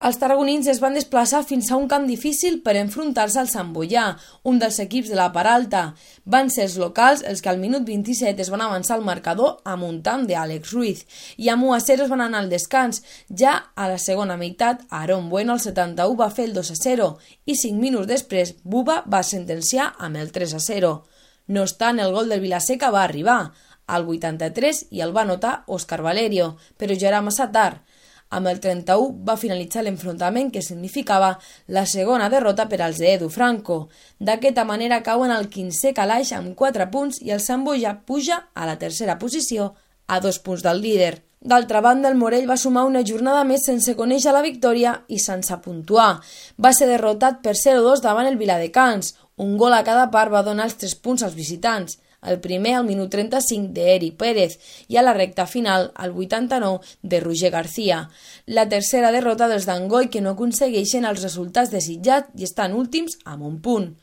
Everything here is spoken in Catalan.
Els tarragonins es van desplaçar fins a un camp difícil per enfrontar-se al Sant Boià, un dels equips de la Peralta. Van ser els locals els que al minut 27 es van avançar al marcador amb un tant d'Àlex Ruiz i amb 1-0 es van anar al descans. Ja a la segona meitat, Aaron Bueno al 71 va fer el 2-0 i 5 minuts després Buba va sentenciar amb el 3-0. No obstant, el gol del Vilaseca va arribar al 83 i el va anotar Óscar Valerio, però ja era massa tard. Amb el 31 va finalitzar l'enfrontament que significava la segona derrota per als d'Edu Franco. D'aquesta manera cauen al 15è calaix amb 4 punts i el Sant Boià puja a la tercera posició a 2 punts del líder. D'altra banda, el Morell va sumar una jornada més sense conèixer la victòria i sense puntuar. Va ser derrotat per 0-2 davant el Viladecans. Un gol a cada part va donar els 3 punts als visitants. El primer al minut 35 d'Eri Pérez i a la recta final al 89 de Roger García. La tercera derrota dels d'Angoi que no aconsegueixen els resultats desitjats i estan últims amb un punt.